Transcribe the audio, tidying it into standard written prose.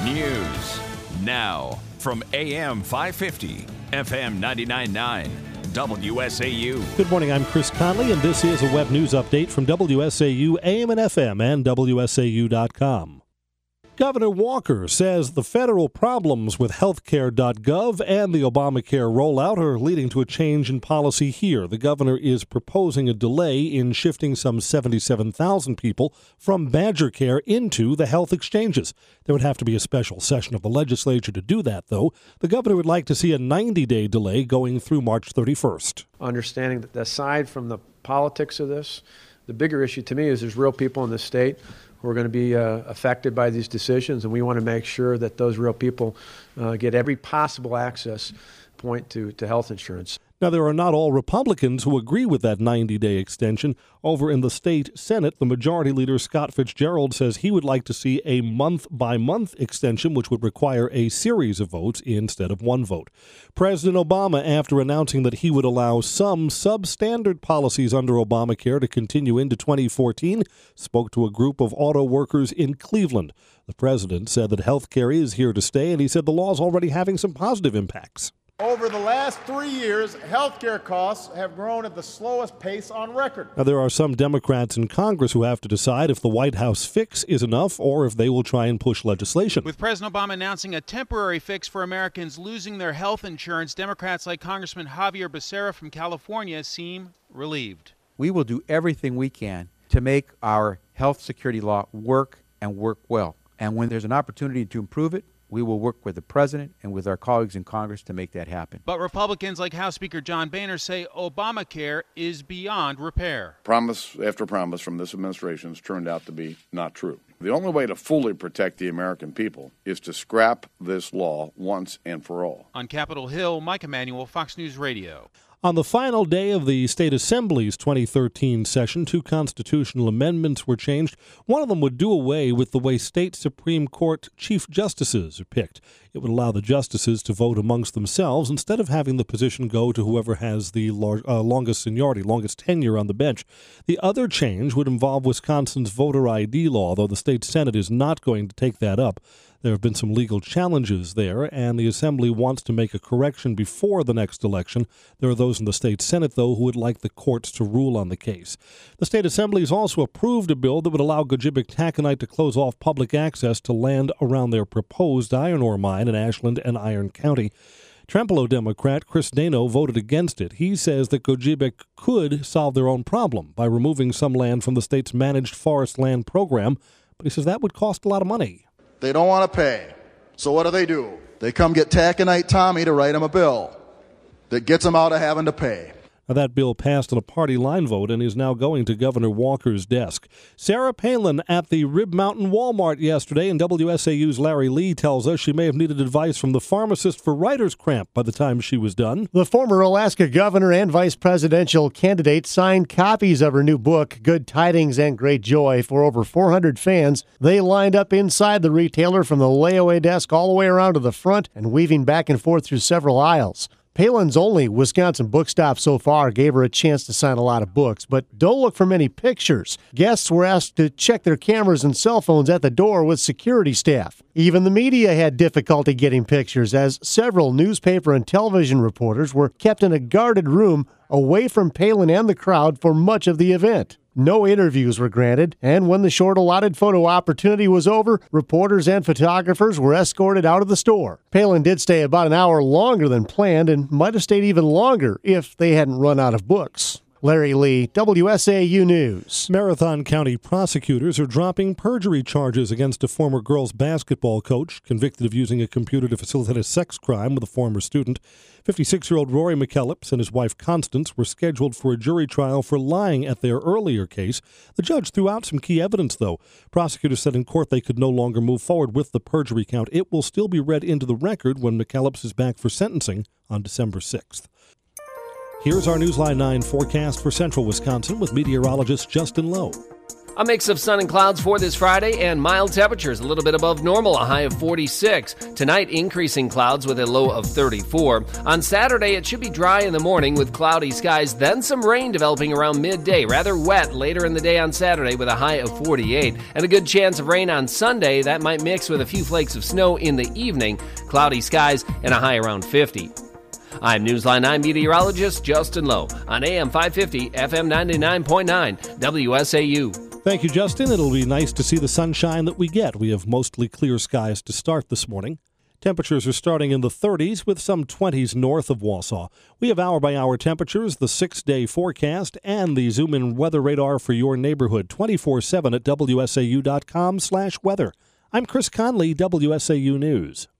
News. Now, from AM 550, FM 99.9, WSAU. Good morning, I'm Chris Conley, and this is a web news update from WSAU, AM and FM, and WSAU.com. Governor Walker says the federal problems with healthcare.gov and the Obamacare rollout are leading to a change in policy here. The governor is proposing a delay in shifting some 77,000 people from Badger Care into the health exchanges. There would have to be a special session of the legislature to do that, though. The governor would like to see a 90-day delay going through March 31st. Understanding that aside from the politics of this, the bigger issue to me is there's real people in this state who are going to be affected by these decisions, and we want to make sure that those real people get every possible access point to health insurance. Now, there are not all Republicans who agree with that 90-day extension. Over in the state Senate, the Majority Leader Scott Fitzgerald says he would like to see a month-by-month extension, which would require a series of votes instead of one vote. President Obama, after announcing that he would allow some substandard policies under Obamacare to continue into 2014, spoke to a group of auto workers in Cleveland. The president said that health care is here to stay, and he said the law is already having some positive impacts. Over the last 3 years, healthcare costs have grown at the slowest pace on record. Now, there are some Democrats in Congress who have to decide if the White House fix is enough or if they will try and push legislation. With President Obama announcing a temporary fix for Americans losing their health insurance, Democrats like Congressman Javier Becerra from California seem relieved. We will do everything we can to make our health security law work and work well. And when there's an opportunity to improve it, we will work with the president and with our colleagues in Congress to make that happen. But Republicans like House Speaker John Boehner say Obamacare is beyond repair. Promise after promise from this administration has turned out to be not true. The only way to fully protect the American people is to scrap this law once and for all. On Capitol Hill, Mike Emanuel, Fox News Radio. On the final day of the State Assembly's 2013 session, 2 constitutional amendments were changed. One of them would do away with the way state Supreme Court chief justices are picked. It would allow the justices to vote amongst themselves instead of having the position go to whoever has the longest seniority, longest tenure on the bench. The other change would involve Wisconsin's voter ID law, though the state Senate is not going to take that up. There have been some legal challenges there, and the Assembly wants to make a correction before the next election. There are those in the state Senate, though, who would like the courts to rule on the case. The state Assembly has also approved a bill that would allow Gogebic Taconite to close off public access to land around their proposed iron ore mine in Ashland and Iron County. Trempealeau Democrat Chris Dano voted against it. He says that Gogebic could solve their own problem by removing some land from the state's managed forest land program, but he says that would cost a lot of money. They don't want to pay. So what do? They come get Taconite Tommy to write them a bill that gets them out of having to pay. Now, that bill passed on a party line vote and is now going to Governor Walker's desk. Sarah Palin at the Rib Mountain Walmart yesterday, and WSAU's Larry Lee tells us she may have needed advice from the pharmacist for writer's cramp by the time she was done. The former Alaska governor and vice presidential candidate signed copies of her new book, Good Tidings and Great Joy, for over 400 fans. They lined up inside the retailer from the layaway desk all the way around to the front and weaving back and forth through several aisles. Palin's only Wisconsin book stop so far gave her a chance to sign a lot of books, but don't look for many pictures. Guests were asked to check their cameras and cell phones at the door with security staff. Even the media had difficulty getting pictures, as several newspaper and television reporters were kept in a guarded room away from Palin and the crowd for much of the event. No interviews were granted, and when the short allotted photo opportunity was over, reporters and photographers were escorted out of the store. Palin did stay about an hour longer than planned and might have stayed even longer if they hadn't run out of books. Larry Lee, WSAU News. Marathon County prosecutors are dropping perjury charges against a former girls' basketball coach convicted of using a computer to facilitate a sex crime with a former student. 56-year-old Rory McKellips and his wife Constance were scheduled for a jury trial for lying at their earlier case. The judge threw out some key evidence, though. Prosecutors said in court they could no longer move forward with the perjury count. It will still be read into the record when McKellips is back for sentencing on December 6th. Here's our Newsline 9 forecast for central Wisconsin with meteorologist Justin Lowe. A mix of sun and clouds for this Friday and mild temperatures, a little bit above normal, a high of 46. Tonight, increasing clouds with a low of 34. On Saturday, it should be dry in the morning with cloudy skies, then some rain developing around midday. Rather wet later in the day on Saturday with a high of 48. And a good chance of rain on Sunday. That might mix with a few flakes of snow in the evening. Cloudy skies and a high around 50. I'm Newsline 9 meteorologist Justin Lowe on AM 550, FM 99.9, WSAU. Thank you, Justin. It'll be nice to see the sunshine that we get. We have mostly clear skies to start this morning. Temperatures are starting in the 30s with some 20s north of Wausau. We have hour-by-hour temperatures, the 6-day forecast, and the zoom-in weather radar for your neighborhood 24/7 at WSAU.com/weather. I'm Chris Conley, WSAU News.